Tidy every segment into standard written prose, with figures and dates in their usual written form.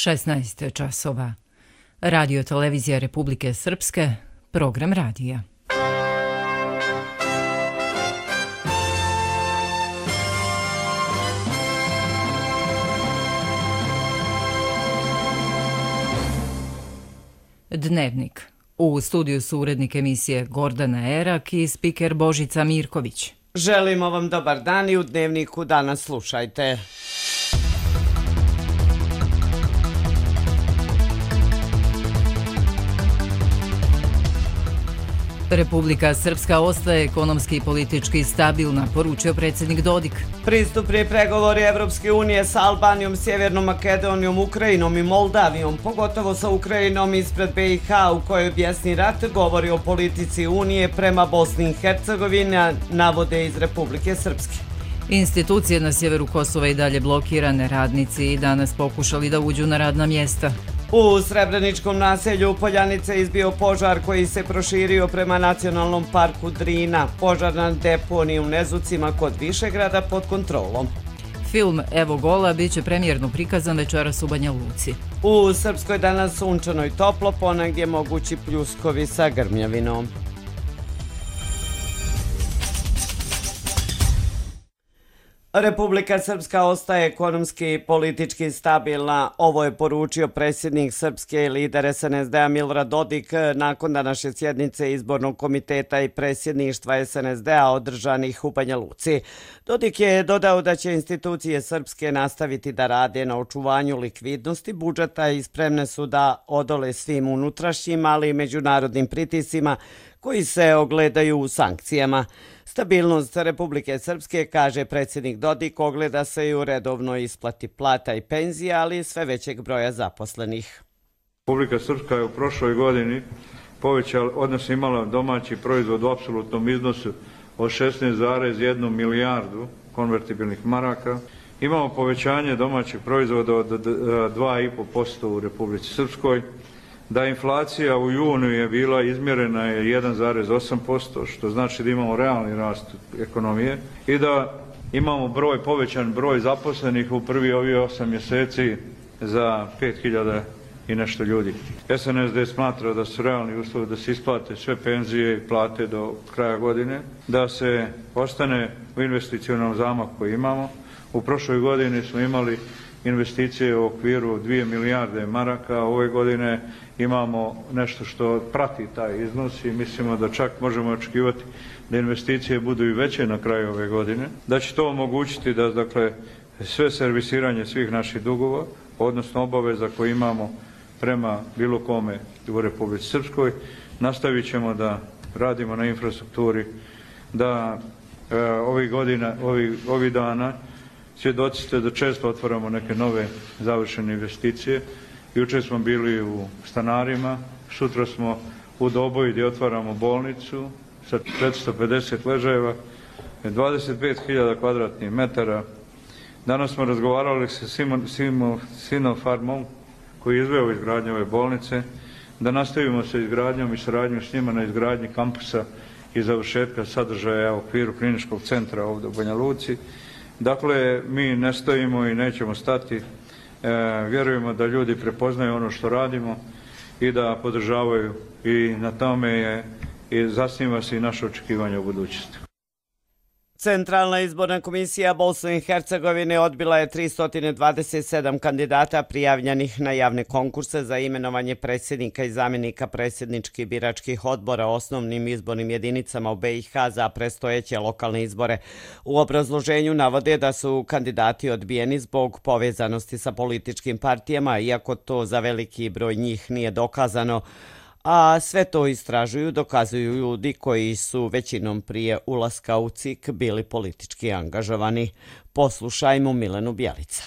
16 časova. Radio televizija Republike Srpske, program radija. Dnevnik. U studiju su urednik emisije Gordana Erak i spiker Božica Mirković. Želimo vam dobar dan i u Dnevniku danas slušajte. Republika Srpska ostaje ekonomski i politički stabilna, poručio predsjednik Dodik. Pristupni pregovori Evropske unije sa Albanijom, Sjevernom Makedonijom, Ukrajinom i Moldavijom, pogotovo sa Ukrajinom ispred BiH u kojoj bijesni rat govori o politici Unije prema Bosni i Hercegovini, navode iz Republike Srpske. Institucije na sjeveru Kosova i dalje blokirane, radnici i danas pokušali da uđu na radna mjesta. U Srebreničkom naselju Poljanice izbio požar koji se proširio prema nacionalnom parku Drina. Požar na deponiji u Nezucima kod Višegrada pod kontrolom. Film Evo gola biće premijerno prikazan večeras u Banja Luci. U Srpskoj danas sunčano i toplo, ponegdje mogući pljuskovi sa grmljavinom. Republika Srpska ostaje ekonomski i politički stabilna. Ovo je poručio predsjednik Srpske i lider SNSD-a Milorad Dodik nakon današnje sjednice izbornog komiteta i predsjedništva SNSD-a održanih u Banja Luci. Dodik je dodao da će institucije Srpske nastaviti da rade na očuvanju likvidnosti budžeta i spremne su da odole svim unutrašnjim, ali i međunarodnim pritiscima koji se ogledaju u sankcijama. Stabilnost Republike Srpske, kaže predsjednik Dodik, ogleda se i u redovnoj isplati plata i penzija, ali i sve većeg broja zaposlenih. Republika Srpska je u prošloj godini povećala, odnosno imala domaći proizvod u apsolutnom iznosu od 16,1 milijardu konvertibilnih maraka. Imamo povećanje domaćeg proizvoda od 2,5% u Republici Srpskoj. Da inflacija u junu je bila izmjerena je 1,8%, što znači da imamo realni rast ekonomije i da imamo povećan broj zaposlenih u prvi ovih 8 mjeseci za 5.000 i nešto ljudi. SNSD smatra da su realni uslovi da se isplate sve penzije i plate do kraja godine, da se ostane u investicionalnom zamahu koji imamo. U prošloj godini smo imali investicije u okviru 2 milijarde maraka, ove godine imamo nešto što prati taj iznos i mislimo da čak možemo očekivati da investicije budu i veće na kraju ove godine, da će to omogućiti da sve servisiranje svih naših dugova, odnosno obaveza koje imamo prema bilo kome u Republici Srpskoj, nastavit ćemo da radimo na infrastrukturi, da ovih dana svjedoci ste da često otvaramo neke nove završene investicije. Jučer smo bili u Stanarima, sutra smo u Doboji gdje otvaramo bolnicu sa 450 ležajeva, 25.000 kvadratnih metara. Danas smo razgovarali sa Sinopharmom koji je izveo izgradnju ove bolnice, da nastavimo sa izgradnjom i saradnjom s njima na izgradnji kampusa i završetka sadržaja u okviru kliničkog centra ovdje u Banja Luci. Dakle, mi ne stojimo i nećemo stati. Vjerujemo da ljudi prepoznaju ono što radimo i da podržavaju i na tome i zasniva se i naše očekivanje u budućnosti. Centralna izborna komisija Bosne i Hercegovine odbila je 327 kandidata prijavljenih na javne konkurse za imenovanje predsjednika i zamjenika predsjedničkih biračkih odbora osnovnim izbornim jedinicama u BiH za predstojeće lokalne izbore. U obrazloženju navode da su kandidati odbijeni zbog povezanosti sa političkim partijama, iako to za veliki broj njih nije dokazano, a sve to istražuju, dokazuju ljudi koji su većinom prije ulaska u CIK bili politički angažovani. Poslušajmo Milenu Bjelica.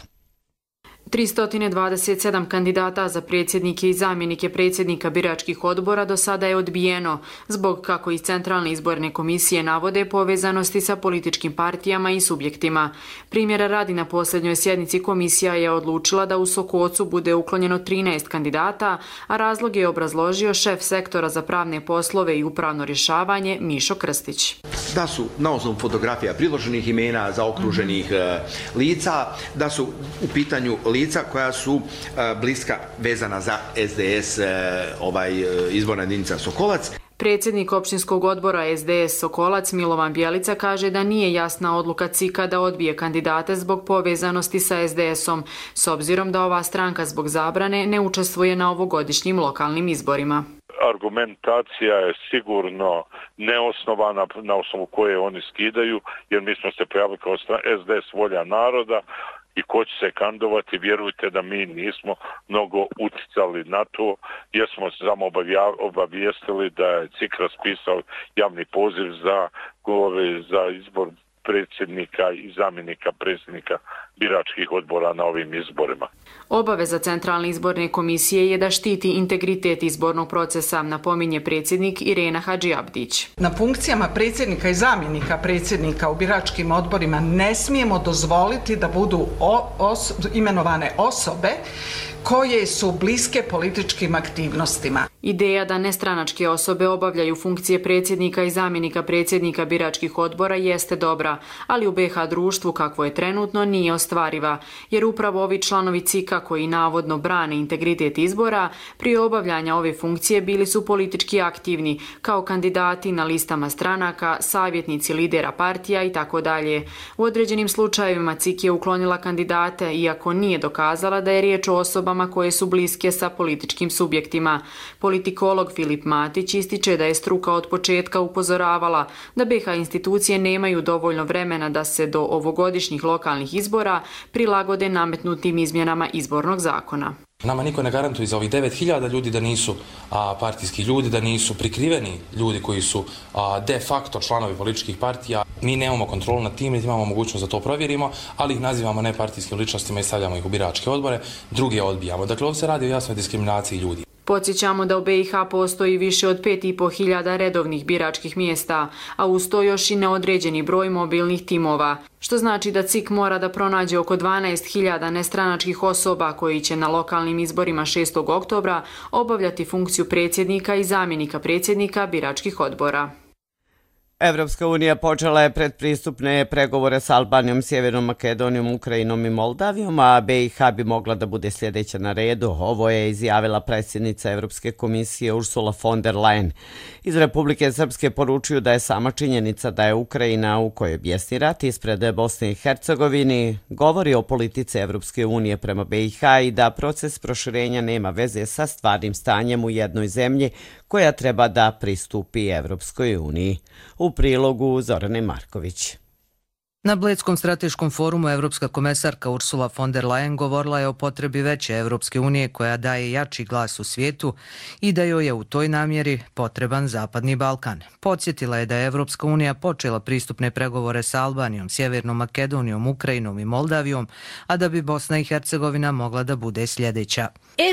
327 kandidata za predsjednike i zamjenike predsjednika biračkih odbora do sada je odbijeno, zbog, kako iz Centralne izborne komisije navode, povezanosti sa političkim partijama i subjektima. Primjera radi, na posljednjoj sjednici komisija je odlučila da u Sokocu bude uklonjeno 13 kandidata, a razlog je obrazložio šef sektora za pravne poslove i upravno rješavanje Mišo Krstić. Da su na osnovu fotografija priloženih imena zaokruženih lica, da su u pitanju lica lica koja su bliska vezana za SDS, izborna jedinica Sokolac. Predsjednik općinskog odbora SDS Sokolac Milovan Bjelica kaže da nije jasna odluka CIK-a da odbije kandidate zbog povezanosti sa SDS-om, s obzirom da ova stranka zbog zabrane ne učestvuje na ovogodišnjim lokalnim izborima. Argumentacija je sigurno neosnovana na osnovu koje oni skidaju, jer mi smo se prijavili kao SDS Volja naroda i ko će se kandidovati, vjerujte da mi nismo mnogo uticali na to, jer smo samo obavijestili da je CIK raspisao javni poziv za izbor predsjednika i zamjenika predsjednika biračkih odbora na ovim izborima. Obaveza Centralne izborne komisije je da štiti integritet izbornog procesa, napominje predsjednik Irena Hadžiabdić. Na funkcijama predsjednika i zamjenika predsjednika u biračkim odborima ne smijemo dozvoliti da budu imenovane osobe koje su bliske političkim aktivnostima. Ideja da nestranačke osobe obavljaju funkcije predsjednika i zamjenika predsjednika biračkih odbora jeste dobra, ali u BiH društvu kakvo je trenutno nije ostvariva, jer upravo ovi članovi CIK-a koji navodno brane integritet izbora prije obavljanja ove funkcije bili su politički aktivni kao kandidati na listama stranaka, savjetnici lidera partija i tako dalje. U određenim slučajevima CIK je uklonila kandidate iako nije dokazala da je riječ o osobama koje su bliske sa političkim subjektima. Politikolog Filip Matić ističe da je struka od početka upozoravala da BiH institucije nemaju dovoljno vremena da se do ovogodišnjih lokalnih izbora prilagode nametnutim izmjenama izbornog zakona. Nama niko ne garantuje za ovih 9.000 ljudi da nisu partijski ljudi, da nisu prikriveni ljudi koji su de facto članovi političkih partija. Mi nemamo kontrolu nad tim, niti imamo mogućnost da to provjerimo, ali ih nazivamo nepartijskim ličnostima i stavljamo ih u biračke odbore, druge odbijamo. Dakle, ovdje se radi o jasnoj diskriminaciji ljudi. Podsjećamo da u BiH postoji više od 5.500 redovnih biračkih mjesta, a uz to još i neodređeni broj mobilnih timova, što znači da CIK mora da pronađe oko 12.000 nestranačkih osoba koji će na lokalnim izborima 6. oktobra obavljati funkciju predsjednika i zamjenika predsjednika biračkih odbora. Evropska unija počela je predpristupne pregovore s Albanijom, Sjevernom Makedonijom, Ukrajinom i Moldavijom, a BiH bi mogla da bude sljedeća na redu. Ovo je izjavila predsjednica Evropske komisije Ursula von der Leyen. Iz Republike Srpske poručuju da je sama činjenica da je Ukrajina u kojoj bijesni rat ispred Bosne i Hercegovini govori o politici Evropske unije prema BiH i da proces proširenja nema veze sa stvarnim stanjem u jednoj zemlji koja treba da pristupi Evropskoj uniji. U prilogu Zorane Marković. Na Bledskom strateškom forumu Evropska komesarka Ursula von der Leyen govorila je o potrebi veće Evropske unije koja daje jači glas u svijetu i da joj je u toj namjeri potreban Zapadni Balkan. Podsjetila je da je Evropska unija počela pristupne pregovore sa Albanijom, Sjevernom Makedonijom, Ukrajinom i Moldavijom, a da bi Bosna i Hercegovina mogla da bude sljedeća.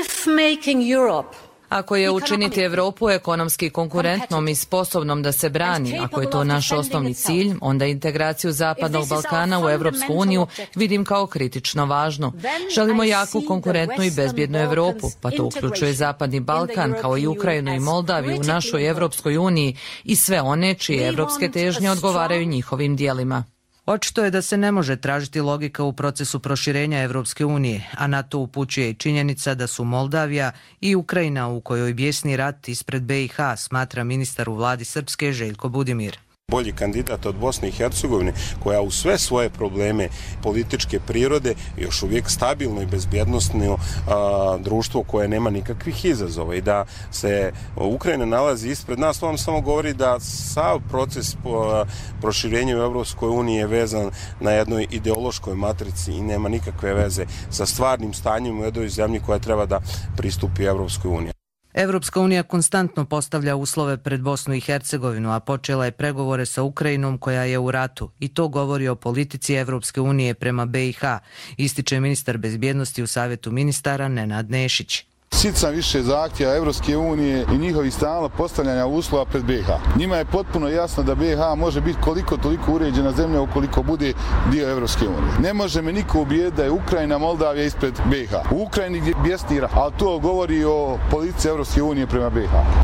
Ako je učiniti Evropu ekonomski konkurentnom i sposobnom da se brani, ako je to naš osnovni cilj, onda integraciju Zapadnog Balkana u Evropsku uniju vidim kao kritično važno. Želimo jaku, konkurentnu i bezbjednu Evropu, pa to uključuje Zapadni Balkan kao i Ukrajinu i Moldaviju u našoj Evropskoj uniji i sve one čije evropske težnje odgovaraju njihovim dijelima. Očito je da se ne može tražiti logika u procesu proširenja Evropske unije, a na to upućuje i činjenica da su Moldavija i Ukrajina u kojoj bijesni rat ispred BiH, smatra ministar u vladi Srpske Željko Budimir. Bolji kandidat od Bosne i Hercegovine, koja u sve svoje probleme političke prirode još uvijek stabilno i bezbjednostno društvo koje nema nikakvih izazova i da se Ukrajina nalazi ispred nas, to vam samo govori da sav proces proširenja u Evropskoj uniji je vezan na jednoj ideološkoj matrici i nema nikakve veze sa stvarnim stanjem u jednoj zemlji koja treba da pristupi Evropskoj uniji. Evropska unija konstantno postavlja uslove pred Bosnu i Hercegovinu, a počela je pregovore sa Ukrajinom koja je u ratu. I to govori o politici Evropske unije prema BiH, ističe ministar bezbjednosti u Savjetu ministara Nenad Nešić. Sica više zahtjeva Evropske unije i njihovi stalno postavljanja uslova pred BiH. Njima je potpuno jasno da BiH može biti koliko toliko uređena zemlja ukoliko bude dio Evropske unije. Ne može me niko ubijediti da je Ukrajina, Moldavija ispred BiH. U Ukrajini gdje bijesni rat, ali to govori o politici Evropske unije prema BiH.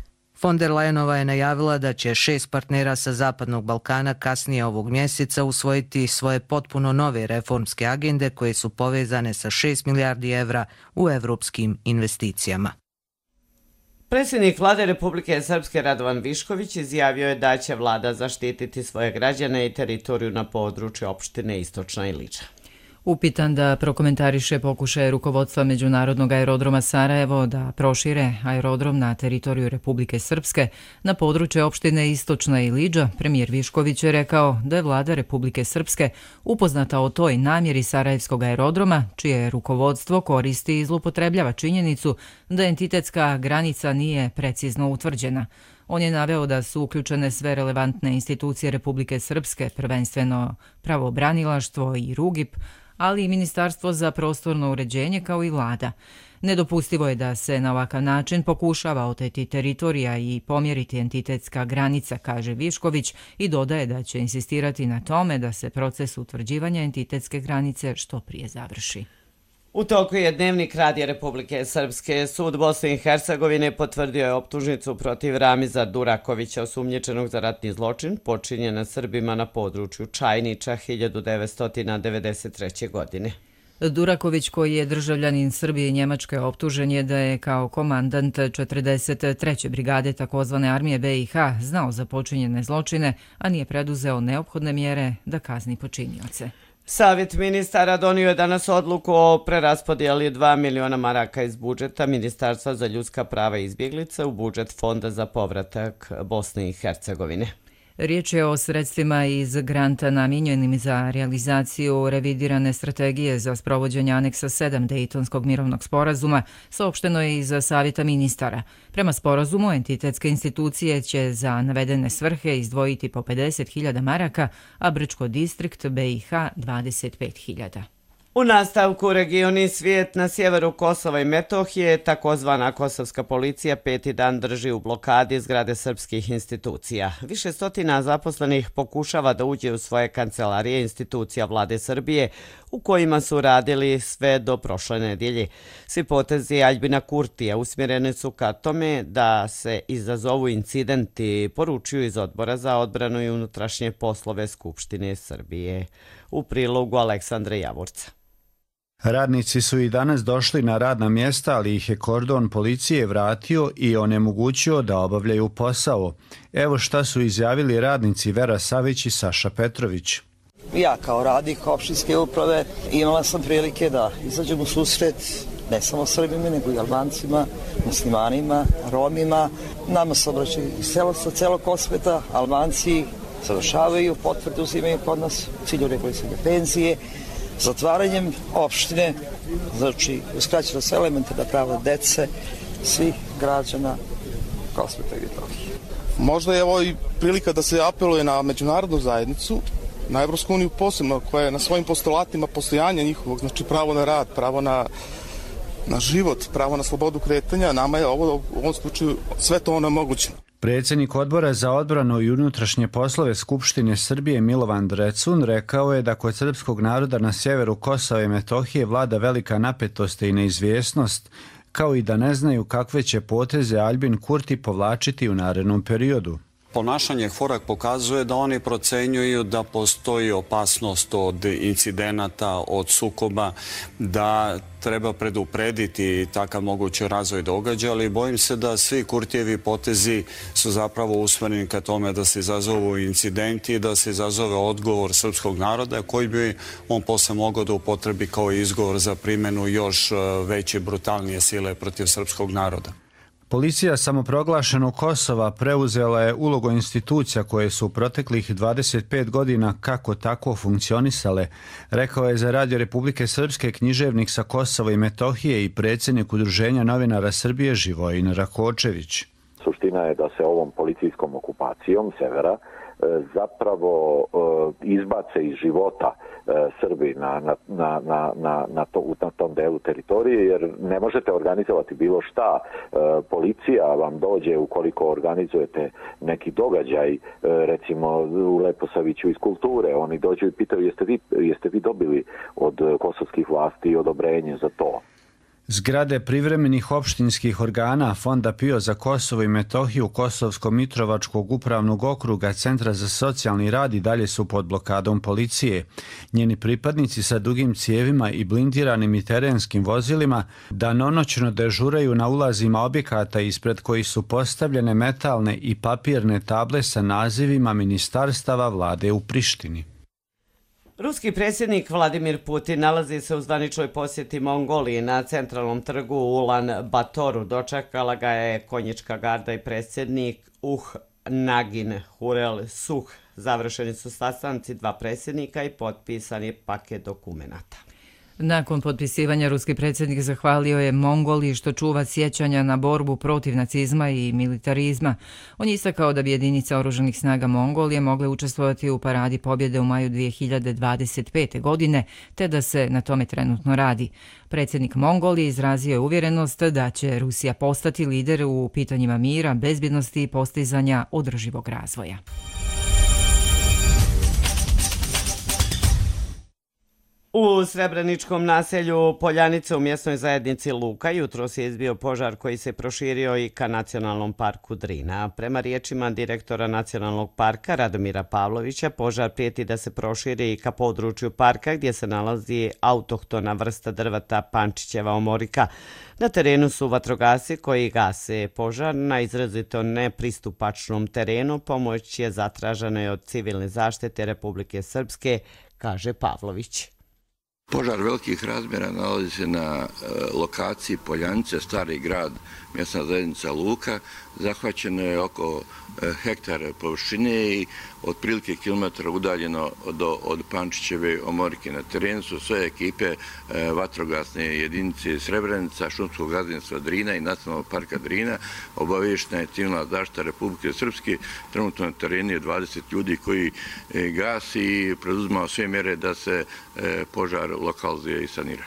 Von der Leyenova je najavila da će 6 partnera sa Zapadnog Balkana kasnije ovog mjeseca usvojiti svoje potpuno nove reformske agende koje su povezane sa 6 milijardi evra u evropskim investicijama. Predsjednik Vlade Republike Srpske Radovan Višković izjavio je da će vlada zaštititi svoje građane i teritoriju na području opštine Istočna Iliča. Upitan da prokomentariše pokušaje rukovodstva Međunarodnog aerodroma Sarajevo da prošire aerodrom na teritoriju Republike Srpske na područje opštine Istočna Iliđa, premijer Višković je rekao da je vlada Republike Srpske upoznata o toj namjeri Sarajevskog aerodroma, čije rukovodstvo koristi i zloupotrebljava činjenicu da entitetska granica nije precizno utvrđena. On je naveo da su uključene sve relevantne institucije Republike Srpske, prvenstveno pravobranilaštvo i RUGIP, ali i Ministarstvo za prostorno uređenje kao i vlada. Nedopustivo je da se na ovakav način pokušava oteti teritorija i pomjeriti entitetska granica, kaže Višković, i dodaje da će insistirati na tome da se proces utvrđivanja entitetske granice što prije završi. U toku je Dnevnik Radija Republike Srpske. Sud Bosne i Hercegovine potvrdio je optužnicu protiv Ramiza Durakovića, osumnjičenog za ratni zločin počinjen nad Srbima na području Čajniča 1993. godine. Duraković, koji je državljanin Srbije i Njemačke, optužen je da je kao komandant 43. brigade takozvane armije BiH znao za počinjene zločine, a nije preduzeo neophodne mjere da kazni počinioce. Savjet ministara donio je danas odluku o preraspodjeli 2 miliona maraka iz budžeta Ministarstva za ljudska prava i izbjeglica u budžet Fonda za povratak Bosne i Hercegovine. Riječ je o sredstvima iz granta namijenjenim za realizaciju revidirane strategije za sprovođenje aneksa 7 Dejtonskog mirovnog sporazuma, saopšteno je iz Savjeta ministara. Prema sporazumu, entitetske institucije će za navedene svrhe izdvojiti po 50.000 maraka, a Brčko distrikt BiH 25.000. U nastavku regioni svijet na sjeveru Kosova i Metohije, takozvana kosovska policija 5. dan drži u blokadi zgrade srpskih institucija. Više stotina zaposlenih pokušava da uđe u svoje kancelarije institucija vlade Srbije, u kojima su radili sve do prošle nedjelje. Svi potezi Aljbina Kurtija usmjereni su ka tome da se izazovu incidenti, poručuju iz Odbora za odbranu i unutrašnje poslove Skupštine Srbije. U prilogu Aleksandra Javorca. Radnici su i danas došli na radna mjesta, ali ih je kordon policije vratio i onemogućio da obavljaju posao. Evo šta su izjavili radnici Vera Savić i Saša Petrović. Ja kao radnik opštinske uprave imala sam prilike da izađem u susret ne samo Srbima, nego i Albancima, muslimanima, Romima. Nama se obraćaju iz sa celog Kosmeta, Albanci završavaju, potvrde uzimaju kod nas u cilju regulisanja penzije. Zatvaranjem opštine, znači uskraćeno se elementarna prava dece, svih građana Kosmeta i Metohije. Možda je ovo i prilika da se apeluje na međunarodnu zajednicu, na Evropsku uniju posebno, koja je na svojim postulatima postojanja njihovog, znači pravo na rad, pravo na život, pravo na slobodu kretanja, nama je ovo u ovom slučaju sve to onemogućeno. Predsjednik Odbora za odbranu i unutrašnje poslove Skupštine Srbije Milovan Drecun rekao je da kod srpskog naroda na sjeveru Kosova i Metohije vlada velika napetost i neizvjesnost, kao i da ne znaju kakve će poteze Aljbin Kurti povlačiti u narednom periodu. Ponašanje Forak pokazuje da oni procenjuju da postoji opasnost od incidenata, od sukoba, da treba preduprediti takav mogući razvoj događaja, ali bojim se da svi Kurtijevi potezi su zapravo usmjereni ka tome da se izazovu incidenti i da se izazove odgovor srpskog naroda koji bi on posle mogao da upotrebi kao izgovor za primjenu još veće brutalnije sile protiv srpskog naroda. Policija samoproglašenog Kosova preuzela je ulogu institucija koje su u proteklih 25 godina kako tako funkcionisale, rekao je za Radio Republike Srpske književnik sa Kosova i Metohije i predsjednik Udruženja novinara Srbije Živojin Rakočević. Suština je da se ovom policijskom okupacijom severa zapravo izbace iz života Srbi na tom delu teritorije, jer ne možete organizovati bilo šta. Policija vam dođe ukoliko organizujete neki događaj, recimo u Leposaviću iz kulture, oni dođu i pitaju jeste vi dobili od kosovskih vlasti odobrenje za to. Zgrade privremenih opštinskih organa Fonda PIO za Kosovo i Metohiju Kosovsko-Mitrovačkog upravnog okruga Centra za socijalni rad i dalje su pod blokadom policije. Njeni pripadnici sa dugim cijevima i blindiranim i terenskim vozilima danonoćno dežuraju na ulazima objekata ispred kojih su postavljene metalne i papirne table sa nazivima ministarstava vlade u Prištini. Ruski predsjednik Vladimir Putin nalazi se u zvaničnoj posjeti Mongoliji na centralnom trgu u Ulan Batoru. Dočekala ga je konjička garda i predsjednik Nagin Hurel Suh. Završeni su sastanci dva predsjednika i potpisan je paket dokumenata. Nakon potpisivanja ruski predsjednik zahvalio je Mongoliji što čuva sjećanja na borbu protiv nacizma i militarizma. On je istakao da bi jedinica oružanih snaga Mongolije mogle učestvovati u paradi pobjede u maju 2025. godine, te da se na tome trenutno radi. Predsjednik Mongolije izrazio je uvjerenost da će Rusija postati lider u pitanjima mira, bezbjednosti i postizanja održivog razvoja. U srebreničkom naselju Poljanice u mjesnoj zajednici Luka jutros je izbio požar koji se proširio i ka nacionalnom parku Drina. Prema riječima direktora nacionalnog parka Radomira Pavlovića, požar prijeti da se proširi i ka području parka gdje se nalazi autohtona vrsta drveta Pančićeva omorika. Na terenu su vatrogasci koji gase požar na izrazito nepristupačnom terenu. Pomoć je zatražena od civilne zaštite Republike Srpske, kaže Pavlović. Požar velikih razmjera nalazi se na lokaciji Poljanice, stari grad, mjesna zajednica Luka. Zahvaćeno je oko hektara površine i otprilike kilometra udaljeno od Pančićeve omorike. Na terenu su sve ekipe vatrogasne jedinice Srebrenica, šumskog gazdinstva Drina i nacionalnog parka Drina. Obaviještena je civilna zaštita Republike Srpske. Trenutno na terenu je 20 ljudi koji gasi i preduzimao sve mjere da se požar lokalizuje i sanira.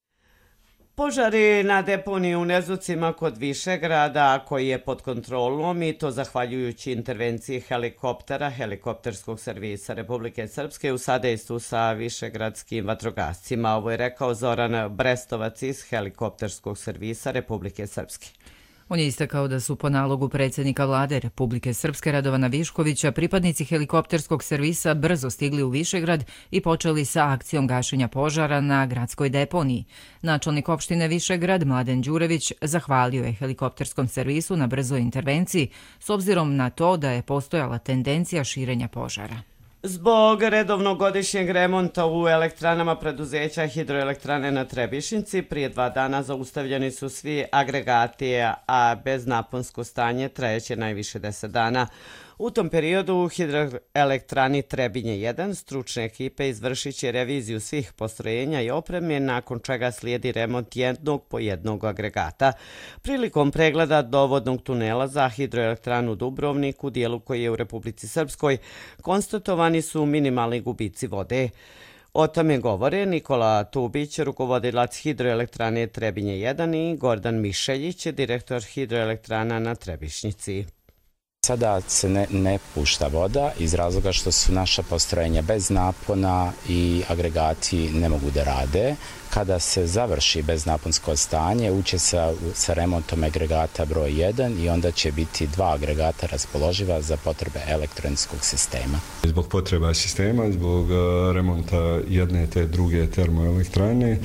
Požari na deponiji u Nezucima kod Višegrada, koji je pod kontrolom i to zahvaljujući intervenciji helikoptera, helikopterskog servisa Republike Srpske u sadejstvu sa višegradskim vatrogascima. Ovo je rekao Zoran Brestovac iz helikopterskog servisa Republike Srpske. On je istakao da su po nalogu predsjednika vlade Republike Srpske Radovana Viškovića pripadnici helikopterskog servisa brzo stigli u Višegrad i počeli sa akcijom gašenja požara na gradskoj deponiji. Načelnik opštine Višegrad Mladen Đurević zahvalio je helikopterskom servisu na brzoj intervenciji s obzirom na to da je postojala tendencija širenja požara. Zbog redovnog godišnjeg remonta u elektranama preduzeća Hidroelektrane na Trebišnici prije 2 dana zaustavljeni su svi agregati, a beznaponsko stanje trajeće najviše 10 dana. U tom periodu u Hidroelektrani Trebinje 1 stručne ekipe izvršit će reviziju svih postrojenja i opreme, nakon čega slijedi remont jednog po jednog agregata. Prilikom pregleda dovodnog tunela za Hidroelektranu Dubrovnik u dijelu koji je u Republici Srpskoj konstatovani su minimalni gubici vode. O tome govore Nikola Tubić, rukovodilac Hidroelektrane Trebinje 1 i Gordan Mišeljić, direktor Hidroelektrana na Trebišnjici. Sada se ne pušta voda iz razloga što su naša postrojenja bez napona i agregati ne mogu da rade. Kada se završi beznaponsko stanje, uće sa remontom agregata broj 1 i onda će biti 2 agregata raspoloživa za potrebe elektroenergetskog sistema. Zbog potreba sistema, zbog remonta jedne te druge termoelektrane,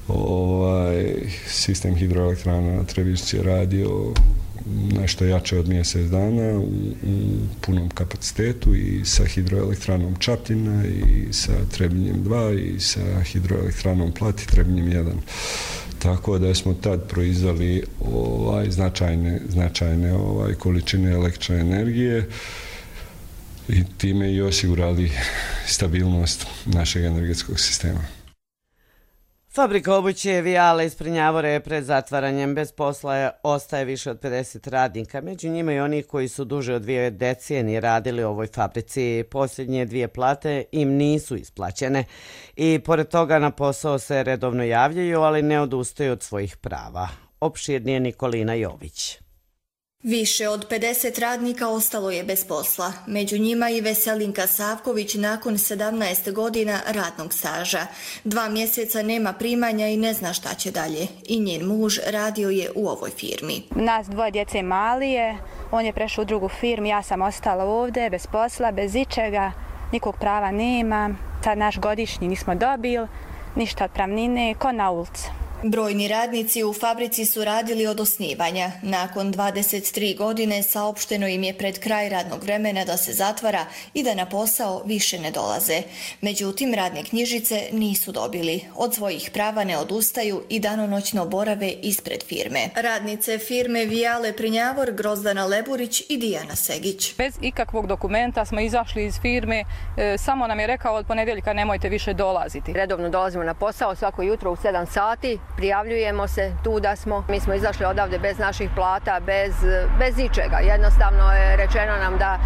sistem Hidroelektrana na Trebišnici je radio nešto jače od mjesec dana u punom kapacitetu i sa Hidroelektranom Čapljina i sa Trebinjem 2 i sa Hidroelektranom Plati Trebinjem 1. Tako da smo tad proizveli značajne količine električne energije i time i osigurali stabilnost našeg energetskog sistema. Fabrika obuće Vijale iz Prnjavore pred zatvaranjem. Bez posla ostaje više od 50 radnika. Među njima i oni koji su duže od 2 decenije radili u ovoj fabrici. Posljednje 2 plate im nisu isplaćene i pored toga na posao se redovno javljaju, ali ne odustaju od svojih prava. Opširnije Nikolina Jović. Više od 50 radnika ostalo je bez posla. Među njima i Veselinka Savković nakon 17 godina radnog staža. 2 mjeseca nema primanja i ne zna šta će dalje. I njen muž radio je u ovoj firmi. Nas 2 djece mali je, on je prešao u drugu firmu, ja sam ostala ovdje bez posla, bez ičega, nikog prava nema. Sad naš godišnji nismo dobili, ništa od pravnine, ko na ulici. Brojni radnici u fabrici su radili od osnivanja. Nakon 23 godine saopšteno im je pred kraj radnog vremena da se zatvara i da na posao više ne dolaze. Međutim, radne knjižice nisu dobili. Od svojih prava ne odustaju i danonoćno borave ispred firme. Radnice firme Vijale Prinjavor, Grozdana Leburić i Dijana Segić. Bez ikakvog dokumenta smo izašli iz firme. Samo nam je rekao od ponedjeljka nemojte više dolaziti. Redovno dolazimo na posao svako jutro u 7 sati. Prijavljujemo se, tu da smo. Mi smo izašli odavde bez naših plata, bez ničega. Jednostavno je rečeno nam da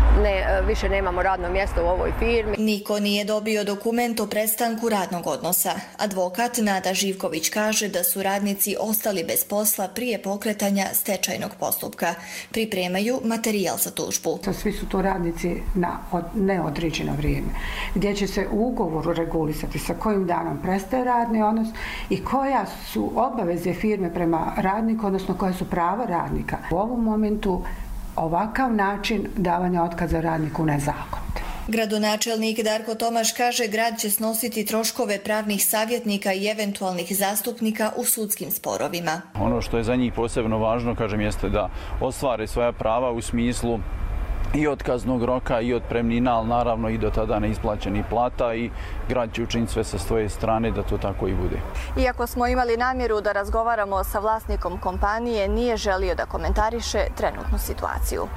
više nemamo radno mjesto u ovoj firmi. Niko nije dobio dokument o prestanku radnog odnosa. Advokat Nada Živković kaže da su radnici ostali bez posla prije pokretanja stečajnog postupka. Pripremaju materijal za tužbu. Svi su to radnici na neodređeno vrijeme, gdje će se u ugovoru regulisati sa kojim danom prestaje radni odnos i koja su obaveze firme prema radniku, odnosno koja su prava radnika. U ovom momentu ovakav način davanja otkaza radniku nezakonit. Gradonačelnik Darko Tomaš kaže grad će snositi troškove pravnih savjetnika i eventualnih zastupnika u sudskim sporovima. Ono što je za njih posebno važno, kažem, jeste da ostvare svoja prava u smislu i od kaznog roka i od premnina, ali naravno i do tada neisplaćenih plata i grad će učiniti sve sa svoje strane da to tako i bude. Iako smo imali namjeru da razgovaramo sa vlasnikom kompanije, nije želio da komentariše trenutnu situaciju.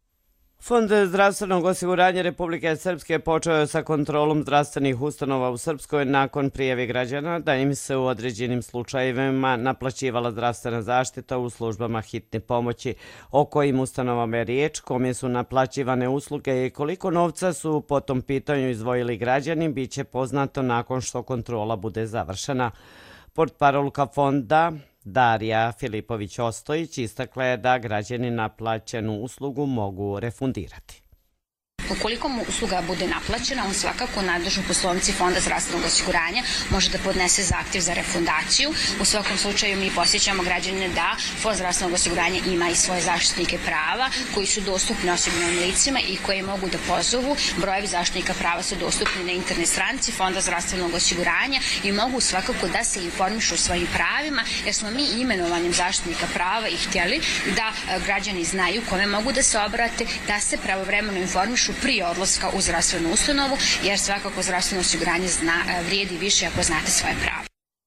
Fond zdravstvenog osiguranja Republike Srpske počeo je sa kontrolom zdravstvenih ustanova u Srpskoj nakon prijave građana da im se u određenim slučajevima naplaćivala zdravstvena zaštita u službama hitne pomoći. O kojim ustanovama je riječ, kome su naplaćivane usluge i koliko novca su po tom pitanju izdvojili građani, bit će poznato nakon što kontrola bude završena. Portparolka fonda Darija Filipović-Ostojić istakla je da građani naplaćenu uslugu mogu refundirati. Ukoliko mu usluga bude naplaćena, on svakako u nadležnoj poslovnici Fonda zdravstvenog osiguranja može da podnese zahtjev za refundaciju. U svakom slučaju mi posjećamo građane da Fond zdravstvenog osiguranja ima i svoje zaštitnike prava koji su dostupni osiguranim licima i koji mogu da pozovu. Brojevi zaštitnika prava su dostupni na internet stranici Fonda zdravstvenog osiguranja i mogu svakako da se informišu o svojim pravima, jer smo mi imenovanjem zaštitnika prava i htjeli da građani znaju kome mogu da se obrate, da se pravovremeno informišu prije odlaska u zdravstvenu ustanovu, jer svakako zdravstveno osiguranje vrijedi više ako znate svoje pravo.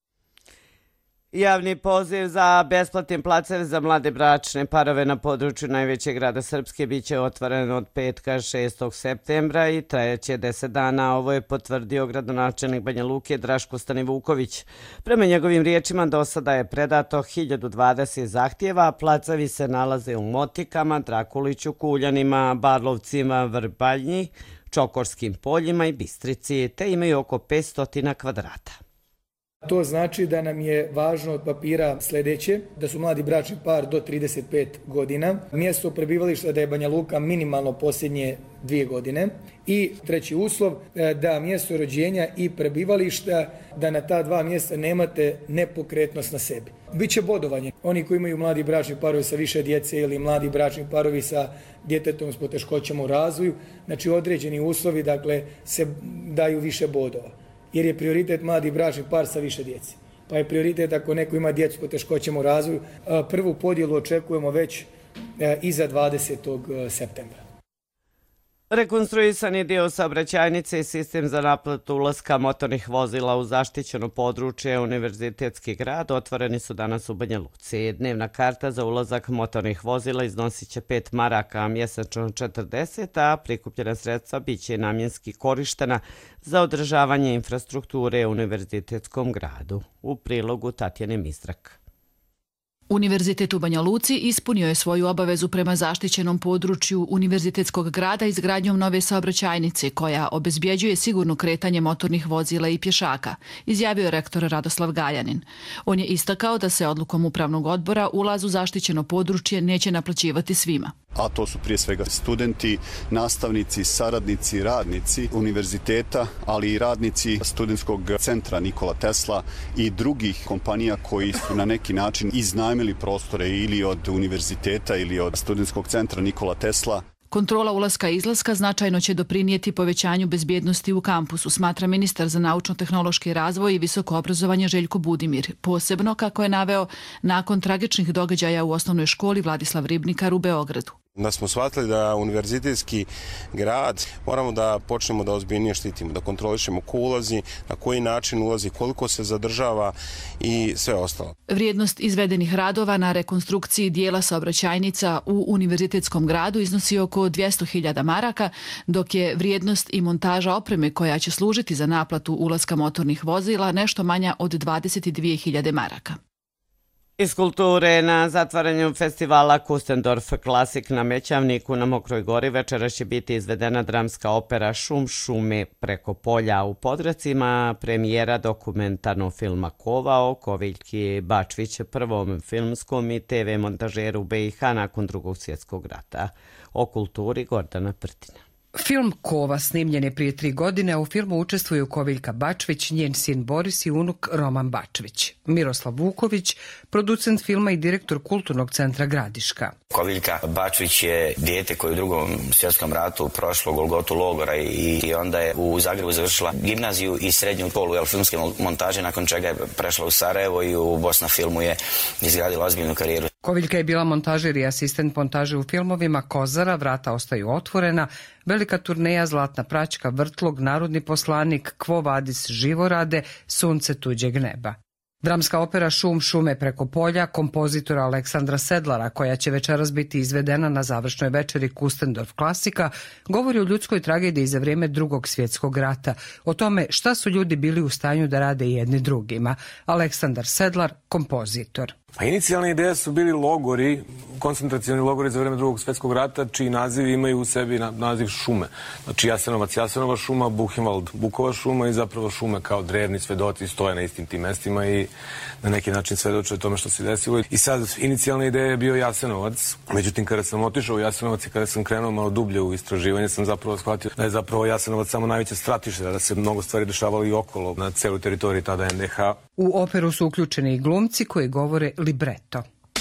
Javni poziv za besplatni placevi za mlade bračne parove na području najvećeg grada Srpske biće otvoren od petka 6. septembra i trajaće 10 dana. Ovo je potvrdio gradonačelnik Banja Luke Draško Stanivuković. Prema njegovim riječima do sada je predato 1020 zahtjeva, a placevi se nalaze u Motikama, Drakuliću, Kuljanima, Barlovcima, Vrbaljnji, Čokorskim poljima i Bistrici, te imaju oko 500 kvadrata. To znači da nam je važno od papira sljedeće, da su mladi bračni par do 35 godina, mjesto prebivališta da je Banja Luka minimalno posljednje 2 godine i treći uslov da mjesto rođenja i prebivališta da na ta 2 mjesta nemate nepokretnost na sebi. Biće bodovanje. Oni koji imaju mladi bračni parovi sa više djece ili mladi bračni parovi sa djetetom s poteškoćama u razvoju, znači određeni uslovi, dakle, se daju više bodova. Jer je prioritet mladi bračni par sa više djece. Pa je prioritet ako neko ima djecu s poteškoćama u razvoju. Prvu podjelu očekujemo već iza 20. septembra. Rekonstruisani dio saobraćajnice i sistem za naplatu ulaska motornih vozila u zaštićeno područje Univerzitetski grad otvoreni su danas u Banja Luci. Dnevna karta za ulazak motornih vozila iznosit će 5 maraka, a mjesečno 40, a prikupljena sredstva bit će namjenski korištena za održavanje infrastrukture u Univerzitetskom gradu. U prilogu Tatjane Mistrak. Univerzitet u Banja Luci ispunio je svoju obavezu prema zaštićenom području univerzitetskog grada izgradnjom nove saobraćajnice koja obezbjeđuje sigurno kretanje motornih vozila i pješaka, izjavio je rektor Radoslav Galjanin. On je istakao da se odlukom upravnog odbora ulaz u zaštićeno područje neće naplaćivati svima. A to su prije svega studenti, nastavnici, saradnici, radnici univerziteta, ali i radnici studentskog centra Nikola Tesla i drugih kompanija koji su na neki način iznajmili prostore ili od univerziteta ili od studentskog centra Nikola Tesla. Kontrola ulaska i izlaska značajno će doprinijeti povećanju bezbjednosti u kampusu, smatra ministar za naučno-tehnološki razvoj i visoko obrazovanje Željko Budimir. Posebno, kako je naveo, nakon tragičnih događaja u osnovnoj školi Vladislav Ribnikar u Beogradu. Da smo shvatili da univerzitetski grad moramo da počnemo da ozbiljnije štitimo, da kontrolišemo ko ulazi, na koji način ulazi, koliko se zadržava i sve ostalo. Vrijednost izvedenih radova na rekonstrukciji dijela saobraćajnica u univerzitetskom gradu iznosi oko 200.000 maraka, dok je vrijednost i montaža opreme koja će služiti za naplatu ulaska motornih vozila nešto manja od 22.000 maraka. Iz kulture na zatvaranju festivala Kustendorf Klasik na Mećavniku na Mokroj Gori večeras će biti izvedena dramska opera Šum šume preko polja. U Podrecima premijera dokumentarnog filma Kova o Koviljki Bačvić, prvom filmskom i TV montažeru BiH nakon Drugog svjetskog rata. O kulturi Gordana Prtina. Film Kova snimljen je prije 3 godine, a u filmu učestvuju Koviljka Bačvić, njen sin Boris i unuk Roman Bačvić. Miroslav Vuković, producent filma i direktor Kulturnog centra Gradiška. Koviljka Bačvić je dijete koje u Drugom svjetskom ratu prošlo Golgotu logora i onda je u Zagrebu završila gimnaziju i srednju školu filmske montaže, nakon čega je prešla u Sarajevo i u Bosna filmu je izgradila ozbiljnu karijeru. Koviljka je bila montažer i asistent montaže u filmovima Kozara, Vrata ostaju otvorena, Velika turneja, Zlatna praćka, Vrtlog, Narodni poslanik, Quo vadis, Živorade, Sunce tuđeg neba. Dramska opera Šum šume preko polja kompozitora Aleksandra Sedlara, koja će večeras biti izvedena na završnoj večeri Kustendorf Klasika, govori o ljudskoj tragediji za vrijeme Drugog svjetskog rata, o tome šta su ljudi bili u stanju da rade jedni drugima. Aleksandar Sedlar, kompozitor. Pa inicijalne ideje su bili logori, koncentracioni logori za vrijeme Drugog svjetskog rata, čiji nazivi imaju u sebi naziv šume. Znači Jasenovac, Jasenova šuma, Buchenwald, Bukova šuma i zapravo šume kao drevni svedoci stoje na istim tim mestima i na neki način svedoče o tome što se desilo. I sad, inicijalna ideja je bio Jasenovac, međutim kada sam otišao u Jasenovac i kada sam krenuo malo dublje u istraživanje, sam zapravo shvatio da je zapravo Jasenovac samo najveće stratište, da se mnogo stvari dešavalo i okolo na celoj teritoriji tada NDH. U operu su uključeni i glumci koji govore libreto.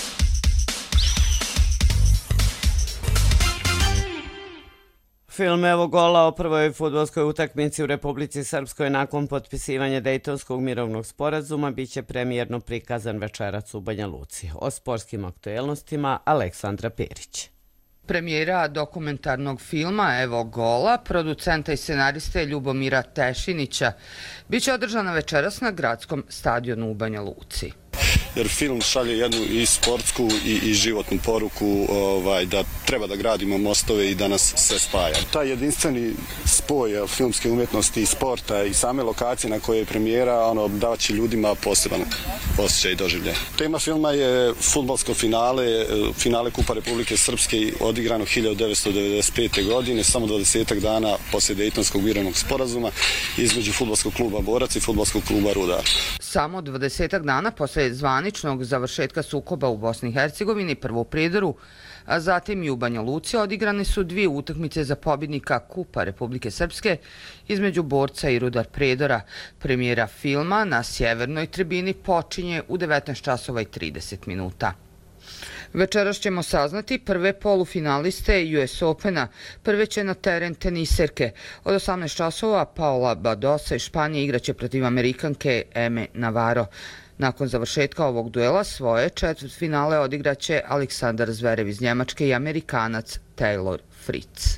Film Evo gola o prvoj fudbalskoj utakmici u Republici Srpskoj nakon potpisivanja Dejtonskog mirovnog sporazuma biće premijerno prikazan večerac u Banja Luci. O sportskim aktuelnostima Aleksandra Perić. Premijera dokumentarnog filma Evo gola, producenta i scenariste Ljubomira Tešinića, biće održana večeras na gradskom stadionu u Banja Luci. Jer film šalje jednu i sportsku i životnu poruku da treba da gradimo mostove i da nas sve spaja. Taj jedinstveni spoj filmske umjetnosti i sporta i same lokacije na koje je premijera davat će ljudima poseban osjećaj i doživljaj. Tema filma je fudbalsko finale Kupa Republike Srpske odigrano 1995. godine, samo 20 dana poslije Dejtonskog mirovnog sporazuma između fudbalskog kluba Borac i fudbalskog kluba Rudar. Samo 20 dana posle zvaničnog završetka sukoba u Bosni i Hercegovini, prvo u Prijedoru, a zatim i u Banja Luci odigrane su 2 utakmice za pobjednika Kupa Republike Srpske između Borca i Rudar Prijedora. Premijera filma na sjevernoj tribini počinje u 19:30 minuta. Večeras ćemo saznati prve polufinaliste US Opena. Prve će na teren teniserke. Od 18 časova Paola Badosa iz Španije igraće protiv Amerikanke Eme Navarro. Nakon završetka ovog duela svoje četvrtfinale odigraće Aleksandar Zverev iz Njemačke i Amerikanac Taylor Fritz.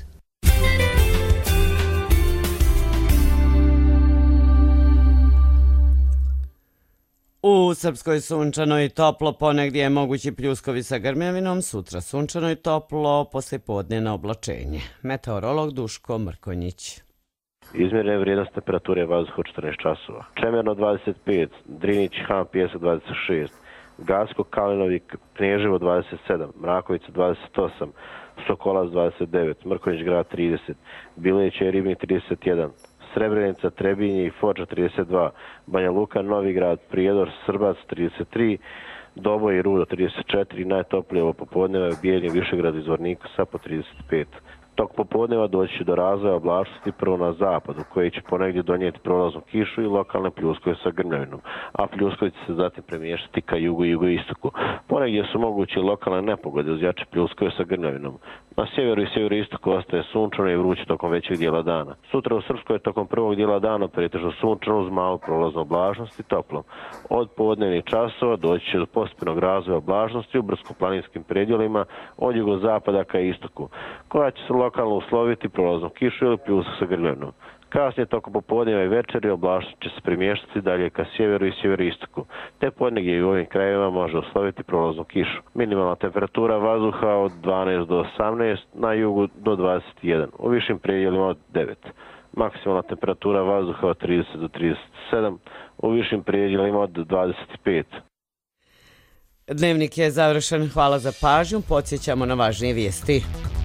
U Srpskoj sunčano i toplo, ponegdje je mogući pljuskovi sa grmljavinom, sutra sunčano i toplo, poslijepodnevno oblačenje. Meteorolog Duško Mrkonjić. Izmjerena vrijednost temperature vazduha 14 časova. Čemerno 25, Drinić Han Pjesak 26, Gacko, Kalinovik, Kneževo 27, Mrakovica 28, Sokolac 29, Mrkonjić grad 30, Bileće i Ribnik 31, Srebrenica, Trebinje i Foča 32, Banja Luka, Novigrad, Prijedor, Srbac 33, Doboj i Rudo 34, najtoplije ovo popodneva je Bijeljin, Višegrad i Zvorniku sa po 35. Tok popodneva doći će do razvoja oblačnosti prvo na zapadu, koji će ponegdje donijeti prolaznu kišu i lokalne pljuskove sa grmljavinom, a pljuskovi će se zatim premještati ka jugu i jugoistoku. Ponegdje su moguće lokalne nepogode uz jače pljuskove sa grmljavinom. Na sjeveru i sjeveroistoku ostaje sunčano i vruće tokom većeg dijela dana. Sutra u Srpskoj je tokom prvog dijela dana pretežno sunčano uz malu prolaznu oblačnost i toplom. Od podnevnih časova doći će do postepenog razvoja oblačnosti u brdsko-planinskim predjelima od jugozapada ka istoku, koja će se lokalno usloviti prolaznom kišu ili pljusak sa grmljavinom. Kasnije tokom popodneva i večeri oblačnost će se premještati dalje ka sjeveru i sjeveroistoku, te ponegdje i u ovim krajevima može usloviti prolaznu kišu. Minimalna temperatura vazduha od 12 do 18, na jugu do 21, u višim predjelima od 9. Maksimalna temperatura vazduha od 30 do 37, u višim predjelima od 25. Dnevnik je završen. Hvala za pažnju. Podsjećamo na važnije vijesti.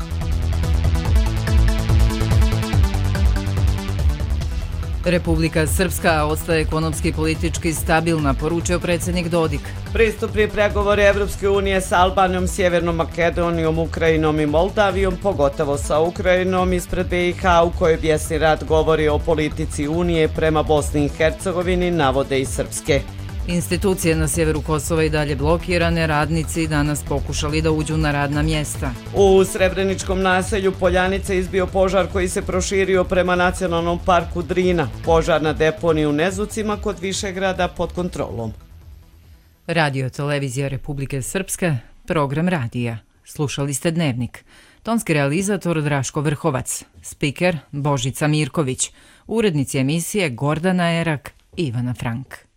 Republika Srpska ostaje ekonomski i politički stabilna, poručio predsjednik Dodik. Pristupni pregovori Evropske unije sa Albanijom, Sjevernom Makedonijom, Ukrajinom i Moldavijom, pogotovo sa Ukrajinom ispred BiH, u kojoj bijesni rat govori o politici Unije prema Bosni i Hercegovini, navode i srpske. Institucije na sjeveru Kosova i dalje blokirane, radnici danas pokušali da uđu na radna mjesta. U Srebreničkom naselju Poljanice izbio požar koji se proširio prema nacionalnom parku Drina. Požar na deponiju u Nezucima kod Višegrada pod kontrolom. Radio Televizija Republike Srpske, program radija. Slušali ste Dnevnik. Tonski realizator Draško Vrhovac, spiker Božica Mirković, urednici emisije Gordana Erak, Ivana Frank.